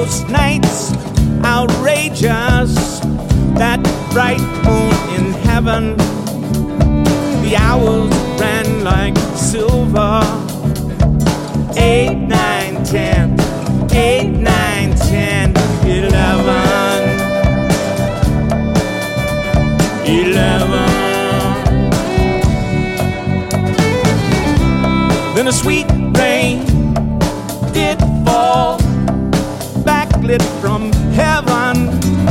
those nights outrageous, that bright moon in heaven, the hours ran like silver. 8, 9, 10, 8, 9, 10, 11, 11. Then a sweet rain did fall, backlit from heaven.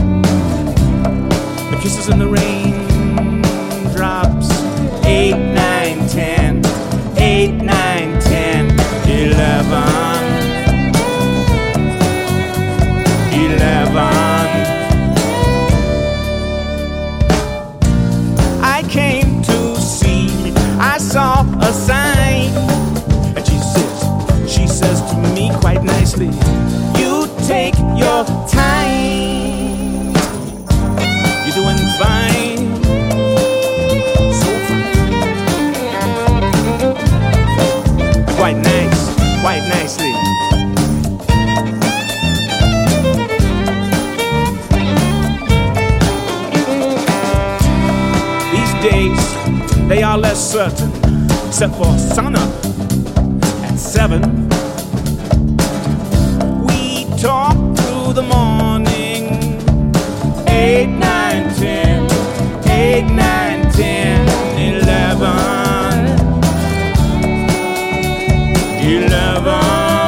The kisses in the rain drops. 8, 9, 10, 8, 9, 10, 11, 11. I came to see, I saw a sign, and she says to me quite nicely, you take your time, you're doing fine, so fine, quite nice, quite nicely. These days, they are less certain, except for sunup at 7. We talk through the morning. 8, 9, 10, 8, 9, 10, 11, 11.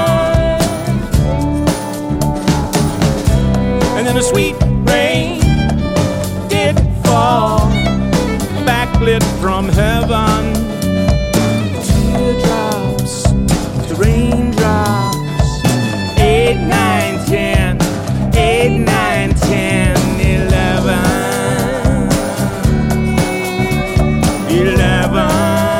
And then a sweet rain did fall, backlit from heaven. Teardrops, the raindrops. 8, 9, 10, 8, 9, 10, 11, 11.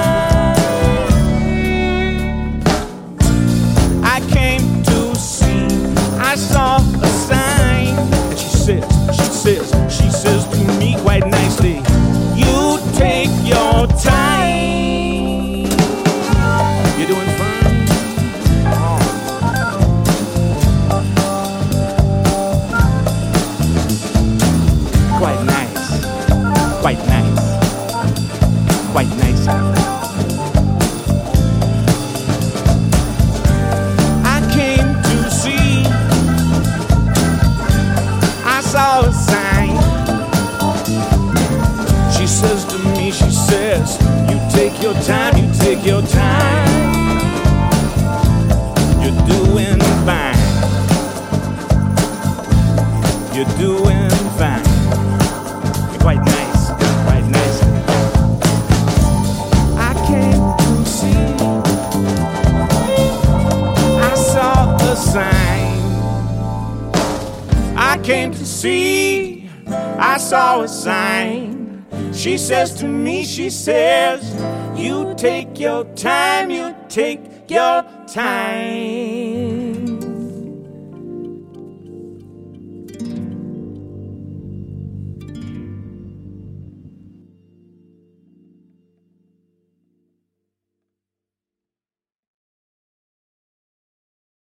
I came to see, I saw a sign, and she says to me quite nicely, you take your time, you're doing fine. Quite nice, quite nice, quite nice. I came to see, I saw a sign. She says to me, she says, you take your time, you take your time. You're doing fine. You're doing fine. Quite nice, quite nice. I came to see, I saw a sign. I came to see, I saw a sign. She says to me, she says, you take your time, you take your time.